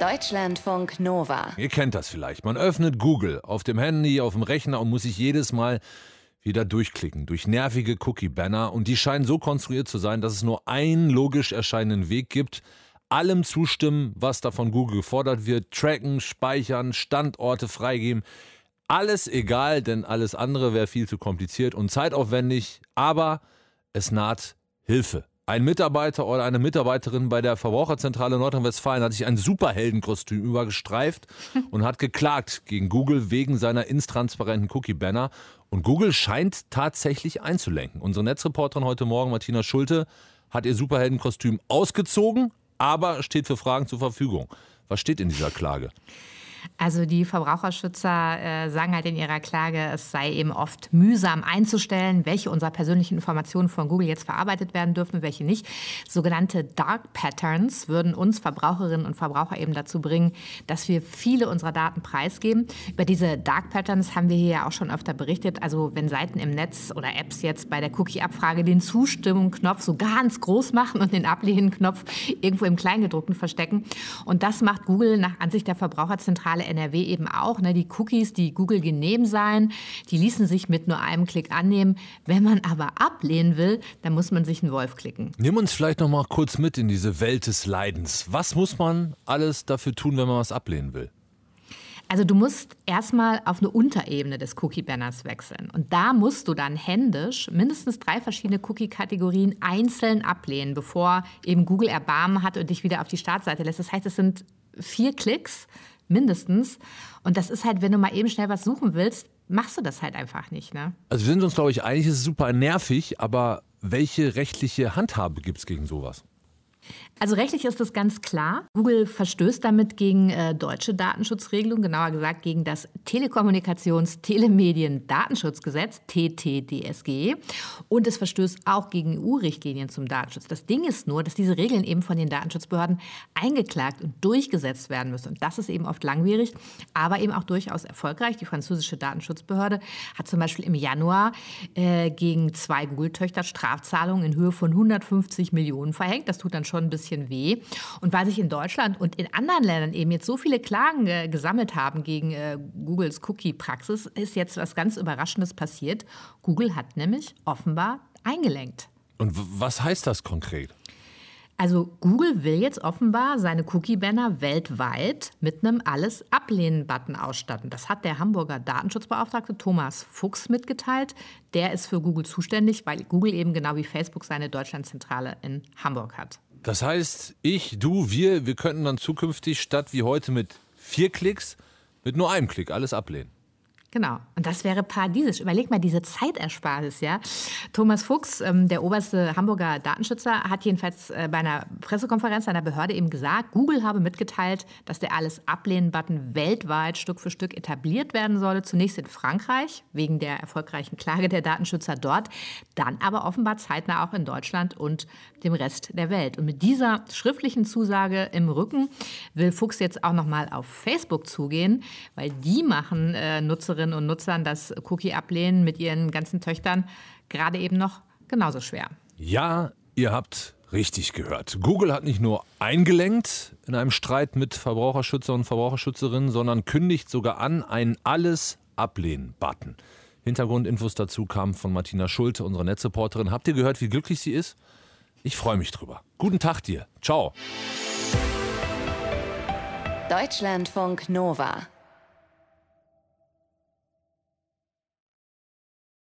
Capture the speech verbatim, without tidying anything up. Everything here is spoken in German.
Deutschlandfunk Nova. Ihr kennt das vielleicht. Man öffnet Google auf dem Handy, auf dem Rechner und muss sich jedes Mal wieder durchklicken durch nervige Cookie-Banner. Und die scheinen so konstruiert zu sein, dass es nur einen logisch erscheinenden Weg gibt. Allem zustimmen, was da von Google gefordert wird. Tracken, speichern, Standorte freigeben. Alles egal, denn alles andere wäre viel zu kompliziert und zeitaufwendig. Aber es naht Hilfe. Ein Mitarbeiter oder eine Mitarbeiterin bei der Verbraucherzentrale Nordrhein-Westfalen hat sich ein Superheldenkostüm übergestreift und hat geklagt gegen Google wegen seiner intransparenten Cookie-Banner. Und Google scheint tatsächlich einzulenken. Unsere Netzreporterin heute Morgen, Martina Schulte, hat ihr Superheldenkostüm ausgezogen, aber steht für Fragen zur Verfügung. Was steht in dieser Klage? Also die Verbraucherschützer äh, sagen halt in ihrer Klage, es sei eben oft mühsam einzustellen, welche unserer persönlichen Informationen von Google jetzt verarbeitet werden dürfen, welche nicht. Sogenannte Dark Patterns würden uns Verbraucherinnen und Verbraucher eben dazu bringen, dass wir viele unserer Daten preisgeben. Über diese Dark Patterns haben wir hier ja auch schon öfter berichtet. Also wenn Seiten im Netz oder Apps jetzt bei der Cookie-Abfrage den Zustimmung-Knopf so ganz groß machen und den Ablehnen-Knopf irgendwo im Kleingedruckten verstecken. Und das macht Google nach Ansicht der Verbraucherzentrale N R W eben auch. Ne? Die Cookies, die Google genehm seien, die ließen sich mit nur einem Klick annehmen. Wenn man aber ablehnen will, dann muss man sich einen Wolf klicken. Nimm uns vielleicht noch mal kurz mit in diese Welt des Leidens. Was muss man alles dafür tun, wenn man was ablehnen will? Also du musst erstmal auf eine Unterebene des Cookie-Banners wechseln. Und da musst du dann händisch mindestens drei verschiedene Cookie-Kategorien einzeln ablehnen, bevor eben Google Erbarmen hat und dich wieder auf die Startseite lässt. Das heißt, es sind vier Klicks mindestens. Und das ist halt, wenn du mal eben schnell was suchen willst, machst du das halt einfach nicht. Ne? Also wir sind uns, glaube ich, einig, es ist super nervig, aber welche rechtliche Handhabe gibt es gegen sowas? Also rechtlich ist das ganz klar. Google verstößt damit gegen äh, deutsche Datenschutzregelungen, genauer gesagt gegen das Telekommunikations-Telemedien-Datenschutzgesetz, T T D S G. Und es verstößt auch gegen E U-Richtlinien zum Datenschutz. Das Ding ist nur, dass diese Regeln eben von den Datenschutzbehörden eingeklagt und durchgesetzt werden müssen. Und das ist eben oft langwierig, aber eben auch durchaus erfolgreich. Die französische Datenschutzbehörde hat zum Beispiel im Januar äh, gegen zwei Google-Töchter Strafzahlungen in Höhe von hundertfünfzig Millionen verhängt. Das tut dann schon ein bisschen weh. Und weil sich in Deutschland und in anderen Ländern eben jetzt so viele Klagen äh, gesammelt haben gegen äh, Googles Cookie-Praxis, ist jetzt was ganz Überraschendes passiert. Google hat nämlich offenbar eingelenkt. Und w- was heißt das konkret? Also Google will jetzt offenbar seine Cookie-Banner weltweit mit einem Alles-Ablehnen-Button ausstatten. Das hat der Hamburger Datenschutzbeauftragte Thomas Fuchs mitgeteilt. Der ist für Google zuständig, weil Google eben genau wie Facebook seine Deutschlandzentrale in Hamburg hat. Das heißt, ich, du, wir, wir könnten dann zukünftig statt wie heute mit vier Klicks, mit nur einem Klick alles ablehnen. Genau. Und das wäre paradiesisch. Überleg mal diese Zeitersparnis, ja. Thomas Fuchs, ähm, der oberste Hamburger Datenschützer, hat jedenfalls äh, bei einer Pressekonferenz einer Behörde eben gesagt, Google habe mitgeteilt, dass der Alles-Ablehnen-Button weltweit Stück für Stück etabliert werden solle. Zunächst in Frankreich, wegen der erfolgreichen Klage der Datenschützer dort, dann aber offenbar zeitnah auch in Deutschland und dem Rest der Welt. Und mit dieser schriftlichen Zusage im Rücken will Fuchs jetzt auch noch mal auf Facebook zugehen, weil die machen äh, Nutzerinnen und Nutzern das Cookie-Ablehnen mit ihren ganzen Töchtern gerade eben noch genauso schwer. Ja, ihr habt richtig gehört. Google hat nicht nur eingelenkt in einem Streit mit Verbraucherschützer und Verbraucherschützerinnen, sondern kündigt sogar an einen Alles-Ablehnen-Button. Hintergrundinfos dazu kamen von Martina Schulte, unserer Netzreporterin. Habt ihr gehört, wie glücklich sie ist? Ich freue mich drüber. Guten Tag dir. Ciao. Deutschlandfunk Nova.